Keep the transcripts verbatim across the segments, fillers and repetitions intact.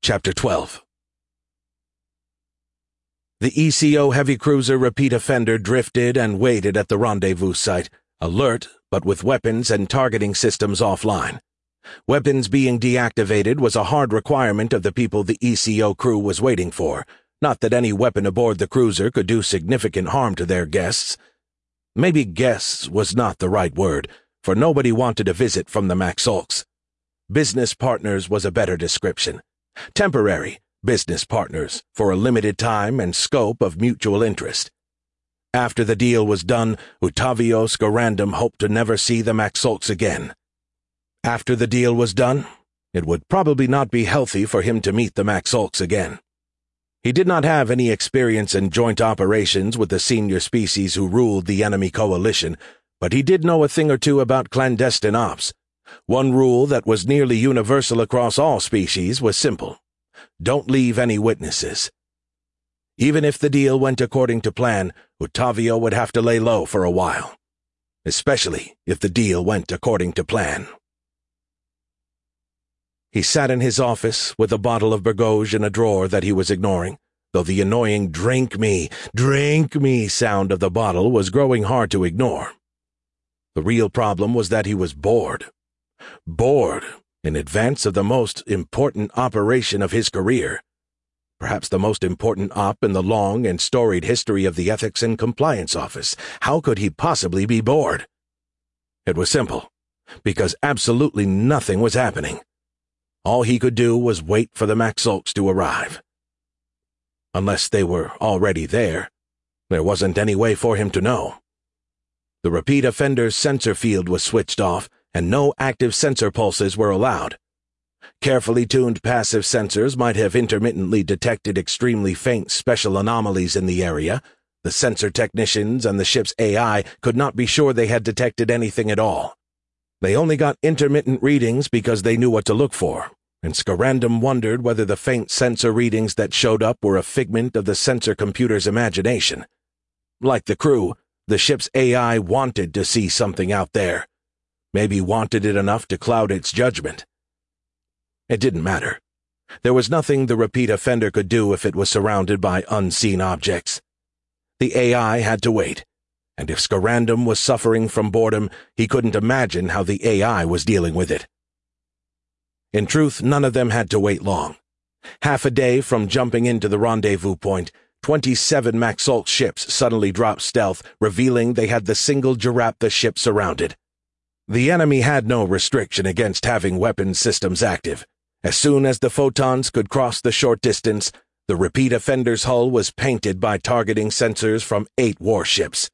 Chapter twelve. The E C O heavy cruiser repeat offender drifted and waited at the rendezvous site, alert but with weapons and targeting systems offline. Weapons being deactivated was a hard requirement of the people the E C O crew was waiting for, not that any weapon aboard the cruiser could do significant harm to their guests. Maybe guests was not the right word, for nobody wanted a visit from the Maxolks. Business partners was a better description. Temporary business partners for a limited time and scope of mutual interest. After the deal was done, Utavio Scarandum hoped to never see the Maxolks again. After the deal was done, it would probably not be healthy for him to meet the Maxolks again. He did not have any experience in joint operations with the senior species who ruled the enemy coalition, but he did know a thing or two about clandestine ops. One rule that was nearly universal across all species was simple: don't leave any witnesses. Even if the deal went according to plan, Utavio would have to lay low for a while. Especially if the deal went according to plan. He sat in his office with a bottle of Burgos in a drawer that he was ignoring, though the annoying "drink me, drink me" sound of the bottle was growing hard to ignore. The real problem was that he was bored. Bored in advance of the most important operation of his career. Perhaps the most important op in the long and storied history of the Ethics and Compliance Office. How could he possibly be bored? It was simple, because absolutely nothing was happening. All he could do was wait for the Maxolks to arrive. Unless they were already there, there wasn't any way for him to know. The repeat offender's sensor field was switched off, and no active sensor pulses were allowed. Carefully tuned passive sensors might have intermittently detected extremely faint special anomalies in the area. The sensor technicians and the ship's A I could not be sure they had detected anything at all. They only got intermittent readings because they knew what to look for, and Scarandum wondered whether the faint sensor readings that showed up were a figment of the sensor computer's imagination. Like the crew, the ship's A I wanted to see something out there. Maybe wanted it enough to cloud its judgment. It didn't matter. There was nothing the repeat offender could do if it was surrounded by unseen objects. The A I had to wait, and if Scarandum was suffering from boredom, he couldn't imagine how the A I was dealing with it. In truth, none of them had to wait long. Half a day from jumping into the rendezvous point, twenty-seven Maxolk ships suddenly dropped stealth, revealing they had the single Girap the ship surrounded. The enemy had no restriction against having weapons systems active. As soon as the photons could cross the short distance, the repeat offender's hull was painted by targeting sensors from eight warships.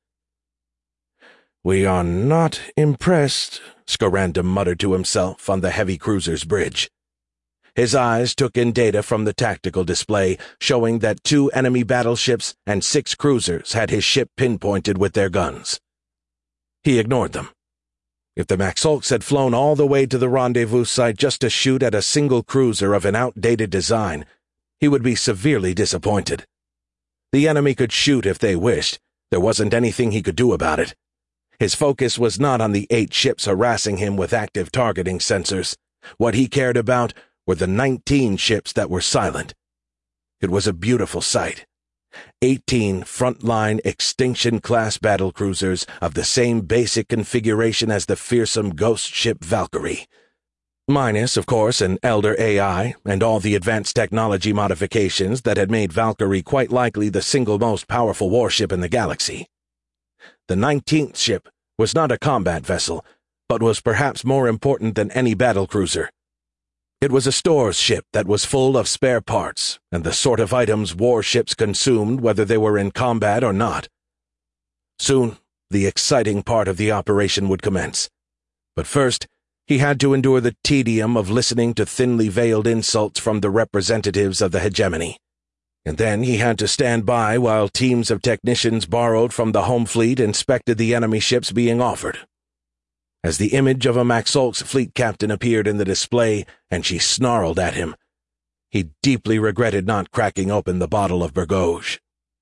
"We are not impressed," Scarandum muttered to himself on the heavy cruiser's bridge. His eyes took in data from the tactical display, showing that two enemy battleships and six cruisers had his ship pinpointed with their guns. He ignored them. If the Maxolks had flown all the way to the rendezvous site just to shoot at a single cruiser of an outdated design, he would be severely disappointed. The enemy could shoot if they wished. There wasn't anything he could do about it. His focus was not on the eight ships harassing him with active targeting sensors. What he cared about were the nineteen ships that were silent. It was a beautiful sight. Eighteen frontline Extinction-class battlecruisers of the same basic configuration as the fearsome ghost ship Valkyrie. Minus, of course, an elder A I and all the advanced technology modifications that had made Valkyrie quite likely the single most powerful warship in the galaxy. The nineteenth ship was not a combat vessel, but was perhaps more important than any battlecruiser. It was a stores ship that was full of spare parts and the sort of items warships consumed whether they were in combat or not. Soon, the exciting part of the operation would commence. But first, he had to endure the tedium of listening to thinly veiled insults from the representatives of the hegemony. And then he had to stand by while teams of technicians borrowed from the home fleet inspected the enemy ships being offered. As the image of a Maxolk's fleet captain appeared in the display and she snarled at him, he deeply regretted not cracking open the bottle of Burgos.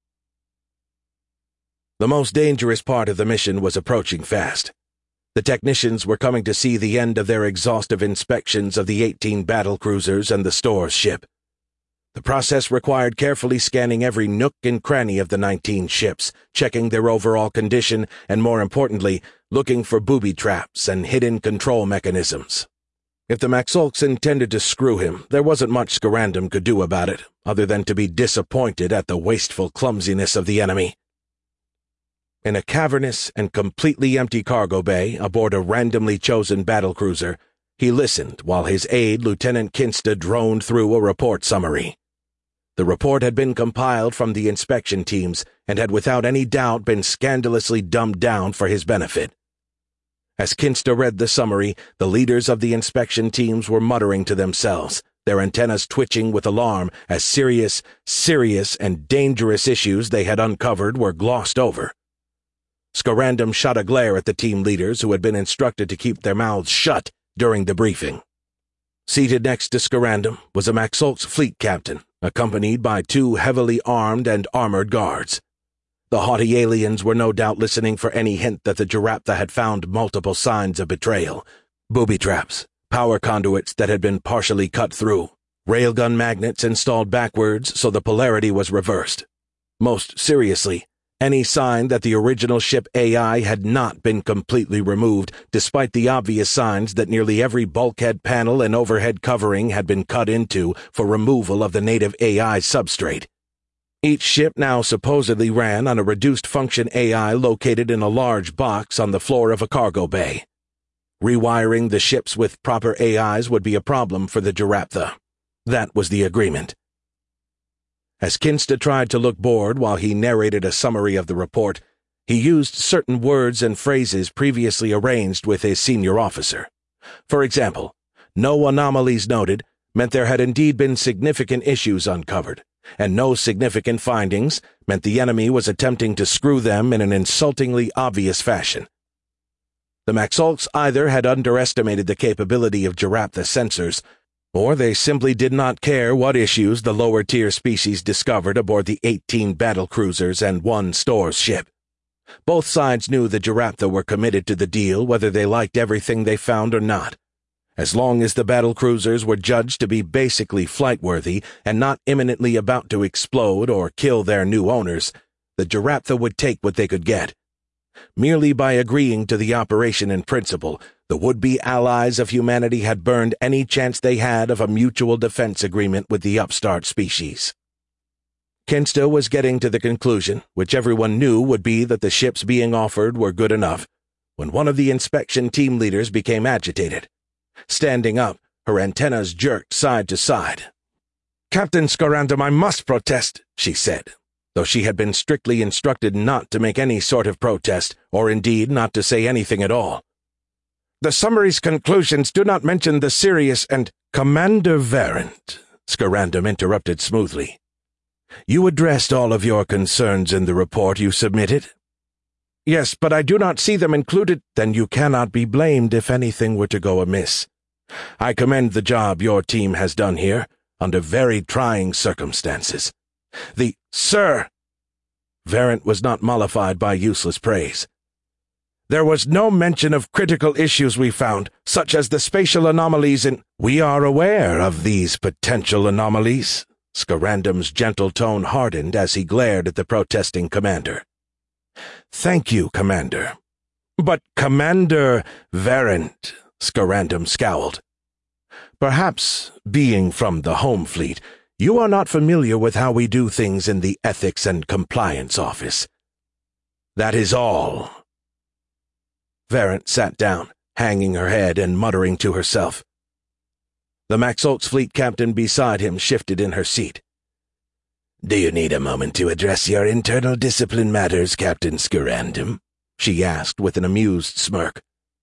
The most dangerous part of the mission was approaching fast. The technicians were coming to see the end of their exhaustive inspections of the eighteen battlecruisers and the stores ship. The process required carefully scanning every nook and cranny of the nineteen ships, checking their overall condition, and more importantly, looking for booby traps and hidden control mechanisms. If the Maxolks intended to screw him, there wasn't much Scarandum could do about it, other than to be disappointed at the wasteful clumsiness of the enemy. In a cavernous and completely empty cargo bay aboard a randomly chosen battlecruiser, he listened while his aide, Lieutenant Kinsta, droned through a report summary. The report had been compiled from the inspection teams and had without any doubt been scandalously dumbed down for his benefit. As Kinsta read the summary, the leaders of the inspection teams were muttering to themselves, their antennas twitching with alarm as serious, serious, and dangerous issues they had uncovered were glossed over. Scarandum shot a glare at the team leaders who had been instructed to keep their mouths shut during the briefing. Seated next to Scarandum was a Maxolk's fleet captain, accompanied by two heavily armed and armored guards. The haughty aliens were no doubt listening for any hint that the Jaraptha had found multiple signs of betrayal: booby traps, power conduits that had been partially cut through, railgun magnets installed backwards so the polarity was reversed. Most seriously, any sign that the original ship A I had not been completely removed, despite the obvious signs that nearly every bulkhead panel and overhead covering had been cut into for removal of the native A I substrate. Each ship now supposedly ran on a reduced-function A I located in a large box on the floor of a cargo bay. Rewiring the ships with proper A Is would be a problem for the Jaraptha. That was the agreement. As Kinsta tried to look bored while he narrated a summary of the report, he used certain words and phrases previously arranged with his senior officer. For example, "no anomalies noted" meant there had indeed been significant issues uncovered, and "no significant findings" meant the enemy was attempting to screw them in an insultingly obvious fashion. The Maxolks either had underestimated the capability of Jaraptha sensors, or they simply did not care what issues the lower-tier species discovered aboard the eighteen battlecruisers and one stores ship. Both sides knew the Jaraptha were committed to the deal whether they liked everything they found or not. As long as the battlecruisers were judged to be basically flight-worthy and not imminently about to explode or kill their new owners, the Jaraptha would take what they could get. Merely by agreeing to the operation in principle, the would-be allies of humanity had burned any chance they had of a mutual defense agreement with the upstart species. Kinsta was getting to the conclusion, which everyone knew would be that the ships being offered were good enough, when one of the inspection team leaders became agitated. Standing up, her antennas jerked side to side. "Captain Scarandum, I must protest," she said, though she had been strictly instructed not to make any sort of protest, or indeed not to say anything at all. "The summary's conclusions do not mention the serious and—" "Commander Varent," Scarandum interrupted smoothly. "You addressed all of your concerns in the report you submitted?" "Yes, but I do not see them included." "Then you cannot be blamed if anything were to go amiss. I commend the job your team has done here, under very trying circumstances. The—" "Sir!" Varent was not mollified by useless praise. "There was no mention of critical issues we found, such as the spatial anomalies in—" "We are aware of these potential anomalies." Scarandum's gentle tone hardened as he glared at the protesting commander. "Thank you, Commander." "But Commander Varent," Scarandum scowled. "Perhaps, being from the Home Fleet, you are not familiar with how we do things in the Ethics and Compliance Office. That is all." Varent sat down, hanging her head and muttering to herself. The Maxolks fleet captain beside him shifted in her seat. "Do you need a moment to address your internal discipline matters, Captain Scarandum?" she asked with an amused smirk.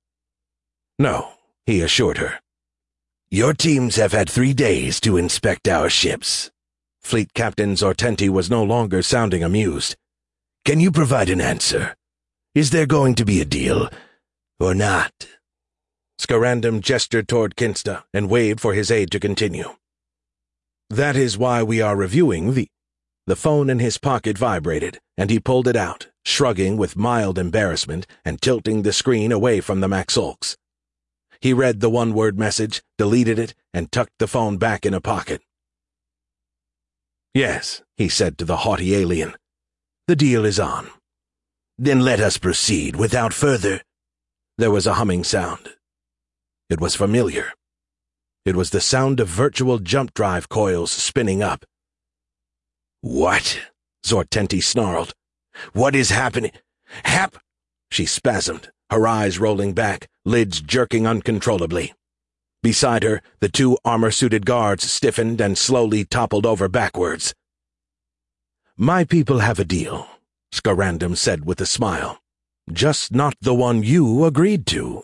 "No," he assured her. "Your teams have had three days to inspect our ships." Fleet Captain Zortenti was no longer sounding amused. "Can you provide an answer? Is there going to be a deal, or not?" Scarandum gestured toward Kinsta and waved for his aide to continue. "That is why we are reviewing the—" The phone in his pocket vibrated, and he pulled it out, shrugging with mild embarrassment and tilting the screen away from the Maxolks. He read the one-word message, deleted it, and tucked the phone back in a pocket. "Yes," he said to the haughty alien. "The deal is on." "Then let us proceed without further—" There was a humming sound. It was familiar. It was the sound of virtual jump drive coils spinning up. "What?" Zortenti snarled. "What is happening? Hap—" She spasmed, her eyes rolling back, lids jerking uncontrollably. Beside her, the two armor-suited guards stiffened and slowly toppled over backwards. "My people have a deal," Scarandum said with a smile. "Just not the one you agreed to."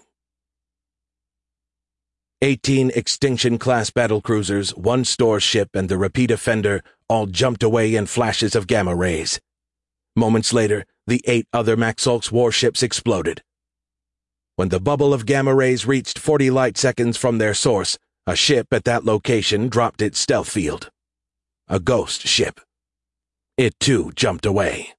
Eighteen Extinction-class battlecruisers, one store ship, and the repeat offender all jumped away in flashes of gamma rays. Moments later, the eight other Maxolk's warships exploded. When the bubble of gamma rays reached forty light seconds from their source, a ship at that location dropped its stealth field. A ghost ship. It too jumped away.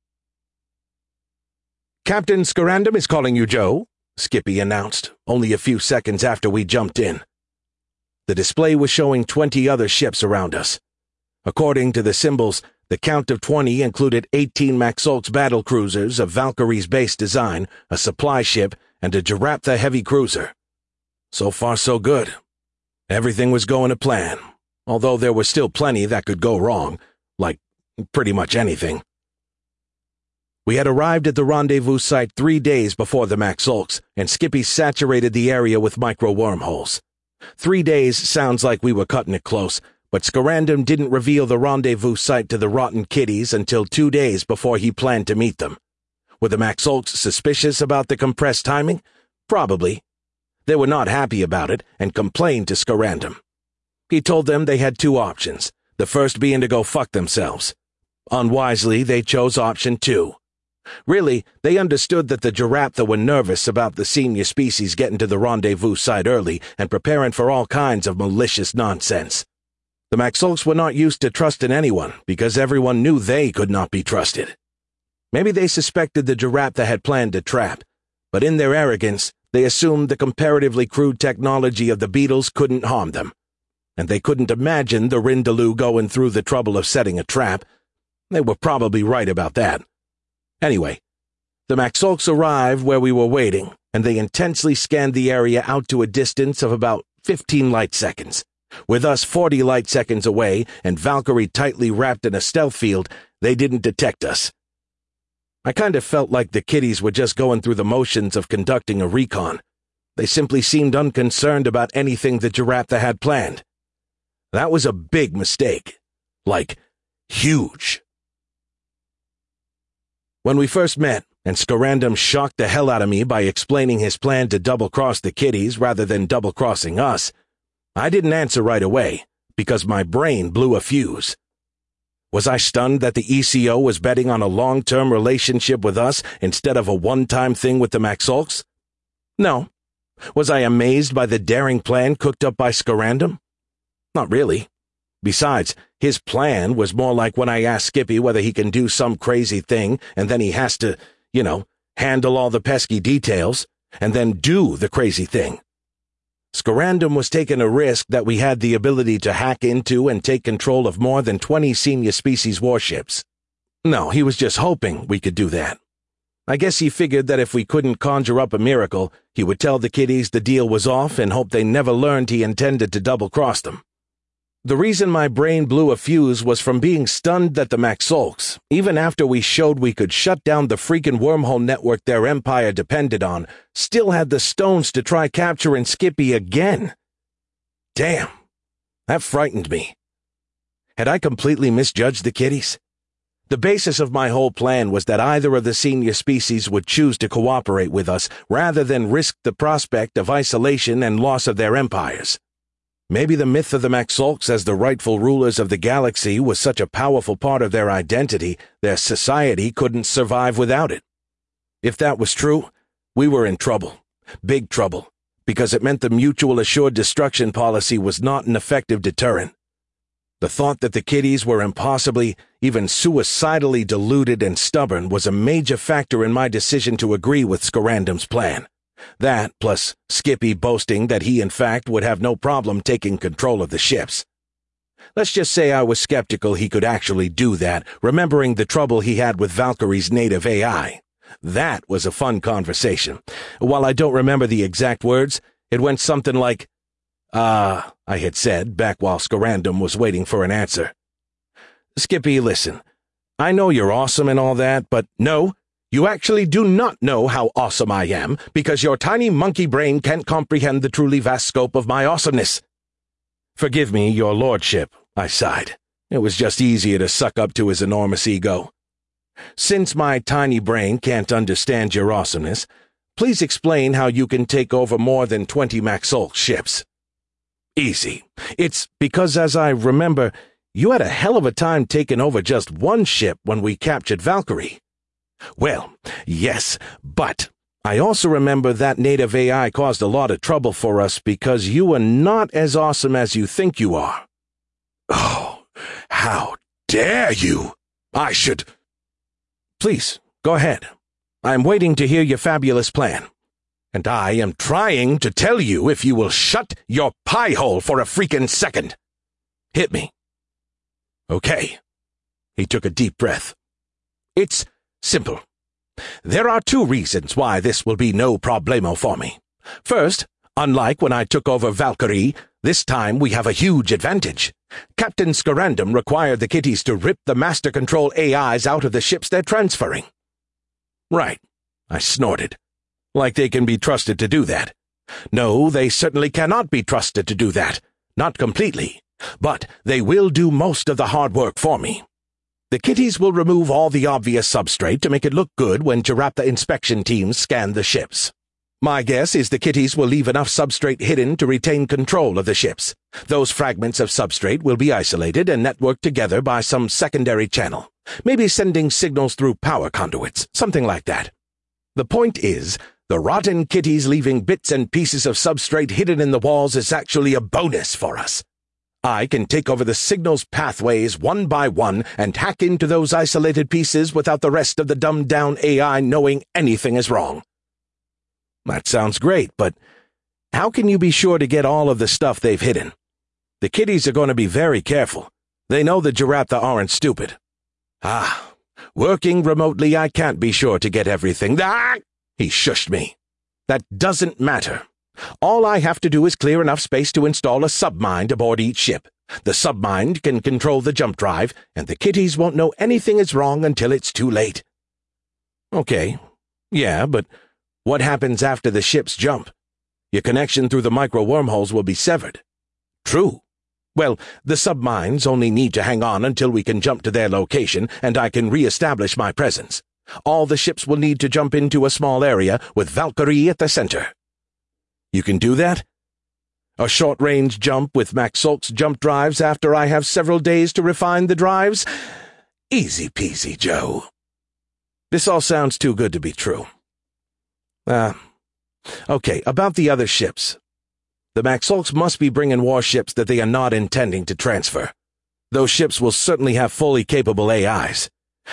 "Captain Scarandum is calling you, Joe," Skippy announced, only a few seconds after we jumped in. The display was showing twenty other ships around us. According to the symbols, the count of twenty included eighteen Maxolk's battlecruisers of Valkyrie's base design, a supply ship, and a Jaraptha heavy cruiser. So far so good. Everything was going to plan, although there was still plenty that could go wrong, like pretty much anything. We had arrived at the rendezvous site three days before the Maxolks, and Skippy saturated the area with micro-wormholes. Three days sounds like we were cutting it close, but Scarandum didn't reveal the rendezvous site to the Rotten Kitties until two days before he planned to meet them. Were the Maxolks suspicious about the compressed timing? Probably. They were not happy about it and complained to Scarandum. He told them they had two options, the first being to go fuck themselves. Unwisely, they chose option two. Really, they understood that the Jaraptha were nervous about the senior species getting to the rendezvous site early and preparing for all kinds of malicious nonsense. The Maxolks were not used to trusting anyone because everyone knew they could not be trusted. Maybe they suspected the Jaraptha had planned a trap, but in their arrogance, they assumed the comparatively crude technology of the beetles couldn't harm them. And they couldn't imagine the Rindaloo going through the trouble of setting a trap. They were probably right about that. Anyway, the Maxolks arrived where we were waiting, and they intensely scanned the area out to a distance of about fifteen light seconds. With us forty light seconds away and Valkyrie tightly wrapped in a stealth field, they didn't detect us. I kind of felt like the kiddies were just going through the motions of conducting a recon. They simply seemed unconcerned about anything the Jaraptha had planned. That was a big mistake. Like, huge. When we first met, and Scarandum shocked the hell out of me by explaining his plan to double-cross the kiddies rather than double-crossing us, I didn't answer right away, because my brain blew a fuse. Was I stunned that the E C O was betting on a long-term relationship with us instead of a one-time thing with the Maxolks? No. Was I amazed by the daring plan cooked up by Scarandum? Not really. Besides, his plan was more like when I asked Skippy whether he can do some crazy thing, and then he has to, you know, handle all the pesky details, and then do the crazy thing. Scarandum was taking a risk that we had the ability to hack into and take control of more than twenty senior species warships. No, he was just hoping we could do that. I guess he figured that if we couldn't conjure up a miracle, he would tell the kiddies the deal was off and hope they never learned he intended to double-cross them. The reason my brain blew a fuse was from being stunned that the Maxolks, even after we showed we could shut down the freaking wormhole network their empire depended on, still had the stones to try capturing Skippy again. Damn, that frightened me. Had I completely misjudged the kiddies? The basis of my whole plan was that either of the senior species would choose to cooperate with us rather than risk the prospect of isolation and loss of their empires. Maybe the myth of the Maxolks as the rightful rulers of the galaxy was such a powerful part of their identity, their society couldn't survive without it. If that was true, we were in trouble, big trouble, because it meant the mutual assured destruction policy was not an effective deterrent. The thought that the kiddies were impossibly, even suicidally deluded and stubborn was a major factor in my decision to agree with Scarandum's plan. That, plus Skippy boasting that he in fact would have no problem taking control of the ships. Let's just say I was skeptical he could actually do that, remembering the trouble he had with Valkyrie's native A I. That was a fun conversation. While I don't remember the exact words, it went something like, Ah, uh, I had said, back while Scarandum was waiting for an answer. Skippy, listen. I know you're awesome and all that, but no, you actually do not know how awesome I am, because your tiny monkey brain can't comprehend the truly vast scope of my awesomeness. Forgive me, your lordship, I sighed. It was just easier to suck up to his enormous ego. Since my tiny brain can't understand your awesomeness, please explain how you can take over more than twenty Maxolk ships. Easy. It's because, as I remember, you had a hell of a time taking over just one ship when we captured Valkyrie. Well, yes, but I also remember that native A I caused a lot of trouble for us because you are not as awesome as you think you are. Oh, how dare you! I should... Please, go ahead. I'm waiting to hear your fabulous plan. And I am trying to tell you if you will shut your pie hole for a freaking second. Hit me. Okay. He took a deep breath. It's simple. There are two reasons why this will be no problemo for me. First, unlike when I took over Valkyrie, this time we have a huge advantage. Captain Scarandum required the kitties to rip the master control A Is out of the ships they're transferring. Right, I snorted. Like they can be trusted to do that. No, they certainly cannot be trusted to do that. Not completely. But they will do most of the hard work for me. The kitties will remove all the obvious substrate to make it look good when Giraptha inspection teams scan the ships. My guess is the kitties will leave enough substrate hidden to retain control of the ships. Those fragments of substrate will be isolated and networked together by some secondary channel, maybe sending signals through power conduits, something like that. The point is, the rotten kitties leaving bits and pieces of substrate hidden in the walls is actually a bonus for us. I can take over the signal's pathways one by one and hack into those isolated pieces without the rest of the dumbed-down A I knowing anything is wrong. That sounds great, but how can you be sure to get all of the stuff they've hidden? The kitties are going to be very careful. They know the Giraptha aren't stupid. Ah, working remotely, I can't be sure to get everything. Ah! He shushed me. That doesn't matter. All I have to do is clear enough space to install a submind aboard each ship. The submind can control the jump drive, and the kitties won't know anything is wrong until it's too late. Okay, yeah, but what happens after the ships jump? Your connection through the micro-wormholes will be severed. True. Well, the subminds only need to hang on until we can jump to their location, and I can re-establish my presence. All the ships will need to jump into a small area with Valkyrie at the center. You can do that? A short-range jump with Maxolk's jump drives after I have several days to refine the drives? Easy peasy, Joe. This all sounds too good to be true. Ah, uh, okay, about the other ships. The Maxolks must be bringing warships that they are not intending to transfer. Those ships will certainly have fully capable A Is.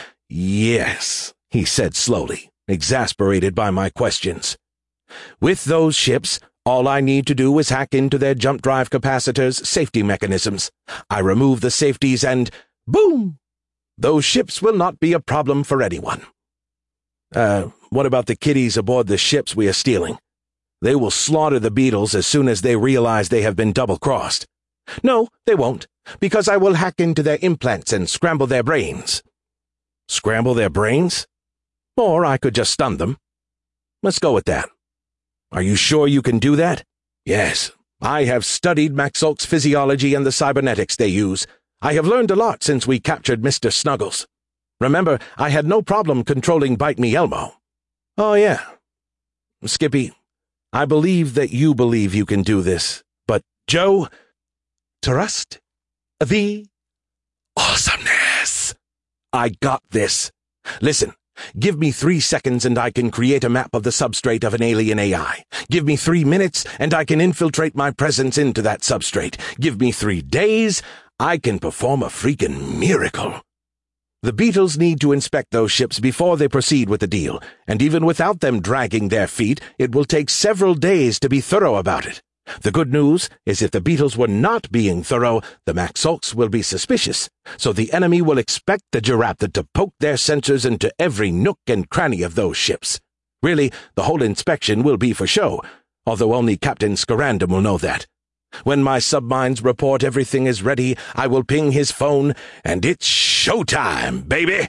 Yes, he said slowly, exasperated by my questions. With those ships, all I need to do is hack into their jump drive capacitors' safety mechanisms. I remove the safeties and, boom! Those ships will not be a problem for anyone. Uh, what about the kitties aboard the ships we are stealing? They will slaughter the beetles as soon as they realize they have been double-crossed. No, they won't, because I will hack into their implants and scramble their brains. Scramble their brains? Or I could just stun them. Let's go with that. Are you sure you can do that? Yes, I have studied Maxolk's physiology and the cybernetics they use. I have learned a lot since we captured Mister Snuggles. Remember, I had no problem controlling Bite Me Elmo. Oh, yeah. Skippy, I believe that you believe you can do this, but, Joe, trust the awesomeness. I got this. Listen. Give me three seconds and I can create a map of the substrate of an alien A I. Give me three minutes and I can infiltrate my presence into that substrate. Give me three days, I can perform a freaking miracle. The Beetles need to inspect those ships before they proceed with the deal, and even without them dragging their feet, it will take several days to be thorough about it. The good news is if the Beetles were not being thorough, the Maxolks will be suspicious, so the enemy will expect the Giraptor to poke their sensors into every nook and cranny of those ships. Really, the whole inspection will be for show, although only Captain Scarandum will know that. When my submines report everything is ready, I will ping his phone, and it's showtime, baby!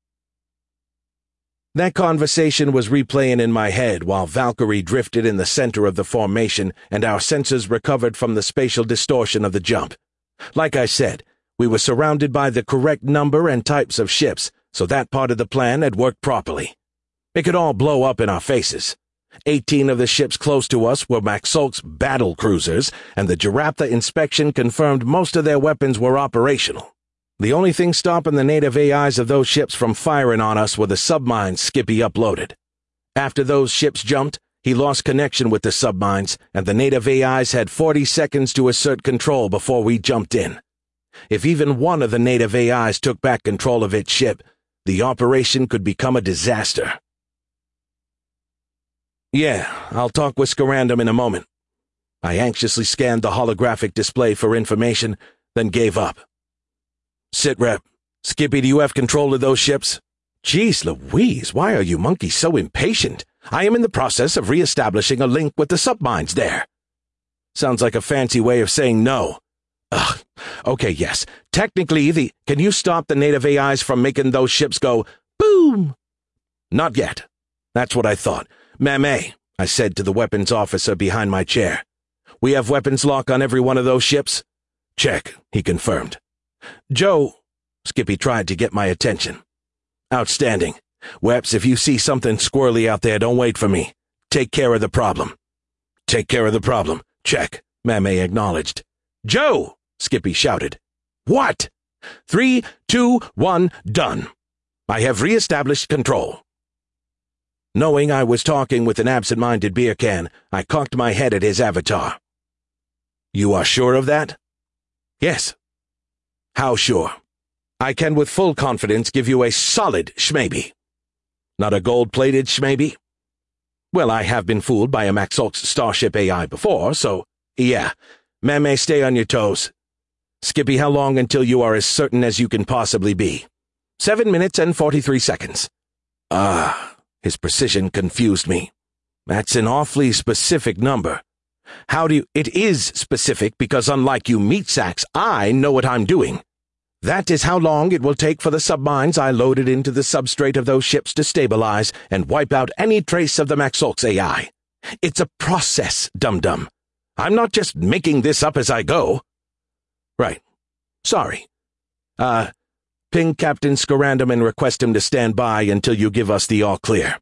That conversation was replaying in my head while Valkyrie drifted in the center of the formation and our sensors recovered from the spatial distortion of the jump. Like I said, we were surrounded by the correct number and types of ships, so that part of the plan had worked properly. It could all blow up in our faces. Eighteen of the ships close to us were Maxolk's battle cruisers, and the Giraptor inspection confirmed most of their weapons were operational. The only thing stopping the native A Is of those ships from firing on us were the submines Skippy uploaded. After those ships jumped, he lost connection with the submines, and the native A Is had forty seconds to assert control before we jumped in. If even one of the native A Is took back control of its ship, the operation could become a disaster. Yeah, I'll talk with Scarandum in a moment. I anxiously scanned the holographic display for information, then gave up. Sit rep. Skippy, do you have control of those ships? Jeez Louise, why are you monkeys so impatient? I am in the process of re-establishing a link with the submines there. Sounds like a fancy way of saying no. Ugh. Okay, yes. Technically, the... Can you stop the native A Is from making those ships go boom? Not yet. That's what I thought. Mamay, I said to the weapons officer behind my chair. We have weapons lock on every one of those ships? Check, he confirmed. Joe, Skippy tried to get my attention. Outstanding. Weps, if you see something squirrely out there, don't wait for me. Take care of the problem. Take care of the problem. Check, Mamay acknowledged. Joe, Skippy shouted. What? Three, two, one, done. I have re-established control. Knowing I was talking with an absent-minded beer can, I cocked my head at his avatar. You are sure of that? Yes. How sure? I can with full confidence give you a solid schmaybe. Not a gold-plated schmaybe? Well, I have been fooled by a Maxolk's Starship A I before, so, yeah. Mamay, stay on your toes. Skippy, how long until you are as certain as you can possibly be? Seven minutes and forty-three seconds. Ah, his precision confused me. That's an awfully specific number. How do you— It is specific because unlike you meat sacks, I know what I'm doing. That is how long it will take for the submines I loaded into the substrate of those ships to stabilize and wipe out any trace of the Maxolk's A I. It's a process, dum-dum. I'm not just making this up as I go. Right. Sorry. Uh, ping Captain Scarandum and request him to stand by until you give us the all-clear.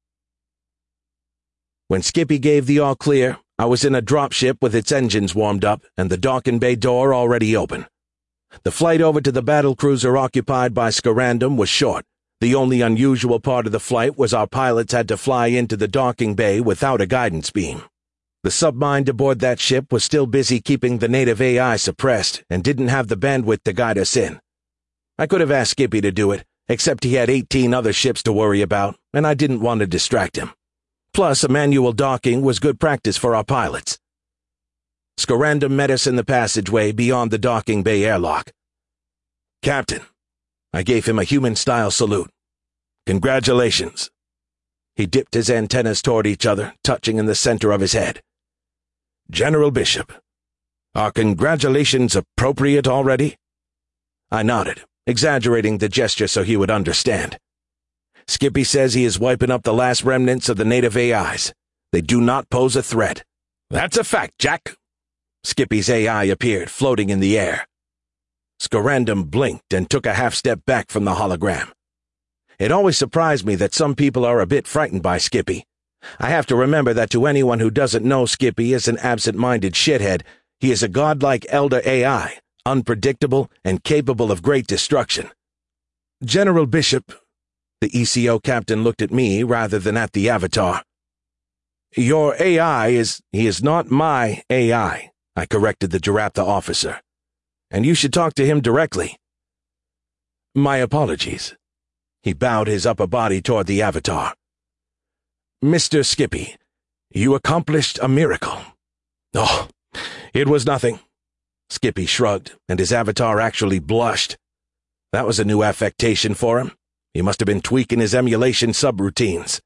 When Skippy gave the all-clear, I was in a dropship with its engines warmed up and the docking bay door already open. The flight over to the battlecruiser occupied by Scarandum was short. The only unusual part of the flight was our pilots had to fly into the docking bay without a guidance beam. The submine aboard that ship was still busy keeping the native A I suppressed and didn't have the bandwidth to guide us in. I could have asked Skippy to do it, except he had eighteen other ships to worry about, and I didn't want to distract him. Plus, a manual docking was good practice for our pilots. Scarandum met us in the passageway beyond the docking bay airlock. Captain, I gave him a human-style salute. Congratulations. He dipped his antennas toward each other, touching in the center of his head. General Bishop, are congratulations appropriate already? I nodded, exaggerating the gesture so he would understand. Skippy says he is wiping up the last remnants of the native A Is. They do not pose a threat. That's a fact, Jack. Skippy's A I appeared, floating in the air. Scarandum blinked and took a half-step back from the hologram. It always surprised me that some people are a bit frightened by Skippy. I have to remember that to anyone who doesn't know Skippy as an absent-minded shithead, he is a godlike elder A I, unpredictable and capable of great destruction. General Bishop, the E C O captain looked at me rather than at the avatar. Your A I is— He is not my A I, I corrected the Giraptor officer. And you should talk to him directly. My apologies. He bowed his upper body toward the avatar. Mister Skippy, you accomplished a miracle. Oh, it was nothing. Skippy shrugged, and his avatar actually blushed. That was a new affectation for him. He must have been tweaking his emulation subroutines.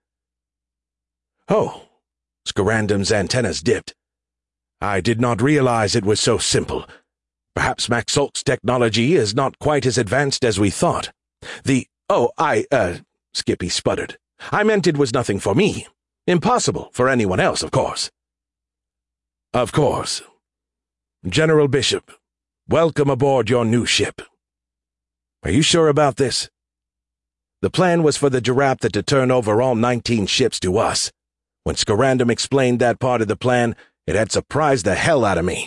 Oh, Scarandum's antennas dipped. I did not realize it was so simple. Perhaps Maxolk's technology is not quite as advanced as we thought. The— Oh, I, uh, Skippy sputtered. I meant it was nothing for me. Impossible for anyone else, of course. Of course. General Bishop, welcome aboard your new ship. Are you sure about this? The plan was for the Giraptha to turn over all nineteen ships to us. When Scarandum explained that part of the plan, it had surprised the hell out of me.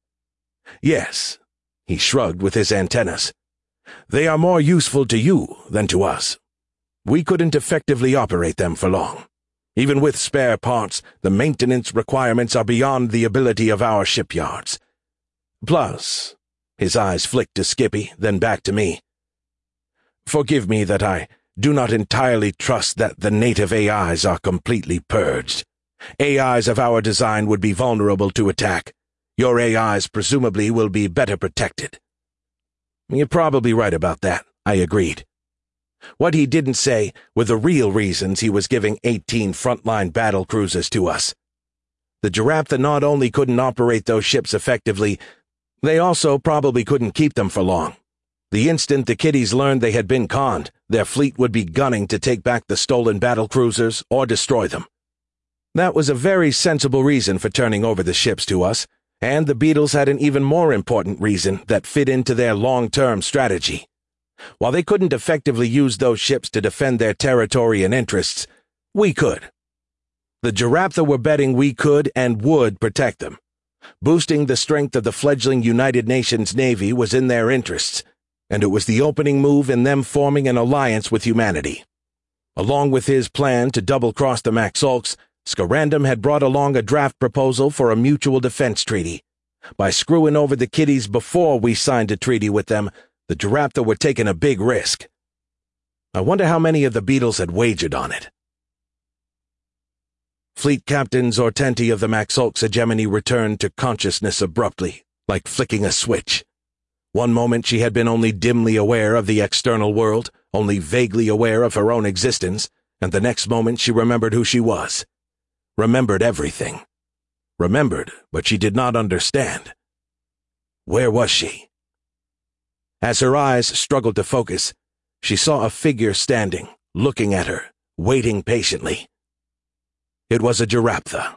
Yes, he shrugged with his antennas. They are more useful to you than to us. We couldn't effectively operate them for long. Even with spare parts, the maintenance requirements are beyond the ability of our shipyards. Plus, his eyes flicked to Skippy, then back to me. Forgive me that I do not entirely trust that the native A Is are completely purged. A Is of our design would be vulnerable to attack. Your A Is presumably will be better protected. You're probably right about that, I agreed. What he didn't say were the real reasons he was giving eighteen frontline battle cruisers to us. The Giraptha not only couldn't operate those ships effectively, they also probably couldn't keep them for long. The instant the kiddies learned they had been conned, their fleet would be gunning to take back the stolen battle cruisers or destroy them. That was a very sensible reason for turning over the ships to us, and the Beetles had an even more important reason that fit into their long-term strategy. While they couldn't effectively use those ships to defend their territory and interests, we could. The Giraptha were betting we could and would protect them. Boosting the strength of the fledgling United Nations Navy was in their interests, and it was the opening move in them forming an alliance with humanity. Along with his plan to double-cross the Maxolks, Scarandum had brought along a draft proposal for a mutual defense treaty. By screwing over the kiddies before we signed a treaty with them, the Giraptha were taking a big risk. I wonder how many of the Beetles had wagered on it. Fleet Captain Zortenti of the Maxolks hegemony returned to consciousness abruptly, like flicking a switch. One moment she had been only dimly aware of the external world, only vaguely aware of her own existence, and the next moment she remembered who she was. Remembered everything. Remembered, but she did not understand. Where was she? As her eyes struggled to focus, she saw a figure standing, looking at her, waiting patiently. It was a Giraptha.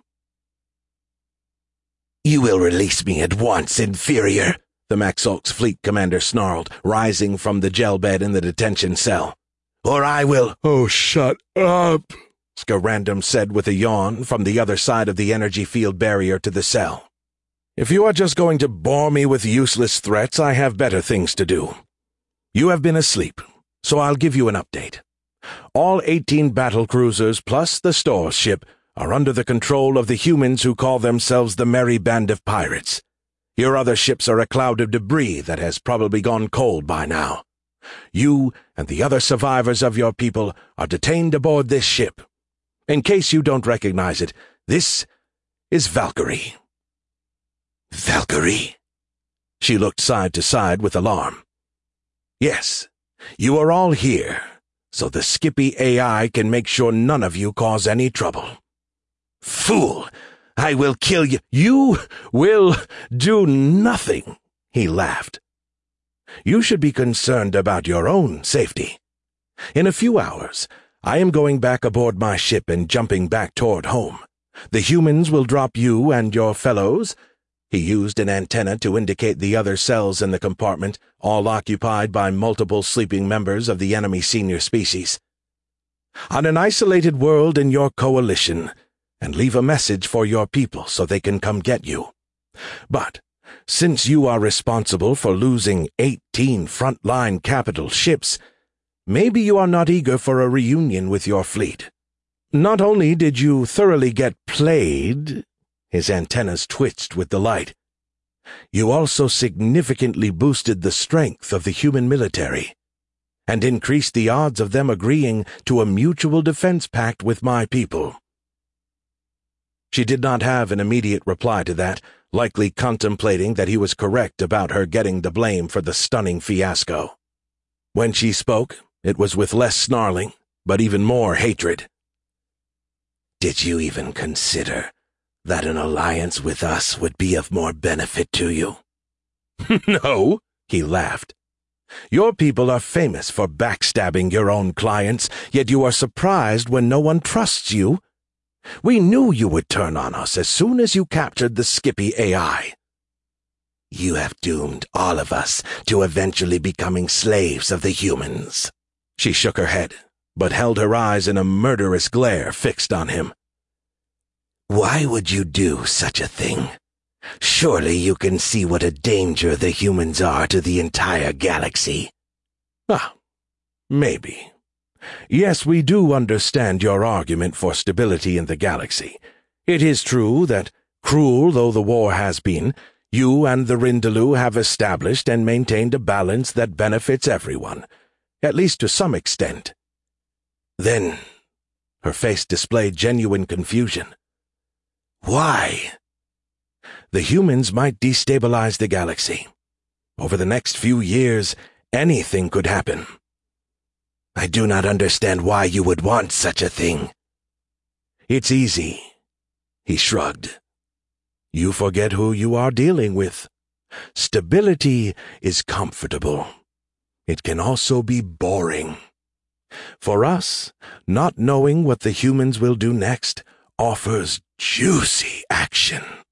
"You will release me at once, inferior," the Maxolk's fleet commander snarled, rising from the gel bed in the detention cell. "Or I will—" "Oh, shut up," Scarandum said with a yawn from the other side of the energy field barrier to the cell. "If you are just going to bore me with useless threats, I have better things to do. You have been asleep, so I'll give you an update. All eighteen battle cruisers plus the Stores ship are under the control of the humans who call themselves the Merry Band of Pirates. Your other ships are a cloud of debris that has probably gone cold by now. You and the other survivors of your people are detained aboard this ship. In case you don't recognize it, this is Valkyrie." "Valkyrie?" She looked side to side with alarm. "Yes, you are all here, so the Skippy A I can make sure none of you cause any trouble." "Fool! I will kill you!" "You will do nothing," he laughed. "You should be concerned about your own safety. In a few hours, I am going back aboard my ship and jumping back toward home. The humans will drop you and your fellows—" He used an antenna to indicate the other cells in the compartment, all occupied by multiple sleeping members of the enemy senior species. "On an isolated world in your coalition, and leave a message for your people so they can come get you. But since you are responsible for losing eighteen frontline capital ships, maybe you are not eager for a reunion with your fleet. Not only did you thoroughly get played," his antennas twitched with delight, "you also significantly boosted the strength of the human military, and increased the odds of them agreeing to a mutual defense pact with my people." She did not have an immediate reply to that, likely contemplating that he was correct about her getting the blame for the stunning fiasco. When she spoke, it was with less snarling, but even more hatred. Did you even consider that an alliance with us would be of more benefit to you? No, he laughed. Your people are famous for backstabbing your own clients, yet you are surprised when no one trusts you. We knew you would turn on us as soon as you captured the Skippy A I. You have doomed all of us to eventually becoming slaves of the humans. She shook her head, but held her eyes in a murderous glare fixed on him. Why would you do such a thing? Surely you can see what a danger the humans are to the entire galaxy. Ah, maybe. Yes, we do understand your argument for stability in the galaxy. It is true that, cruel though the war has been, you and the Rindaloo have established and maintained a balance that benefits everyone, at least to some extent. Then, her face displayed genuine confusion. Why? The humans might destabilize the galaxy. Over the next few years, anything could happen. I do not understand why you would want such a thing. It's easy. He shrugged. You forget who you are dealing with. Stability is comfortable. It can also be boring. For us, not knowing what the humans will do next offers juicy action.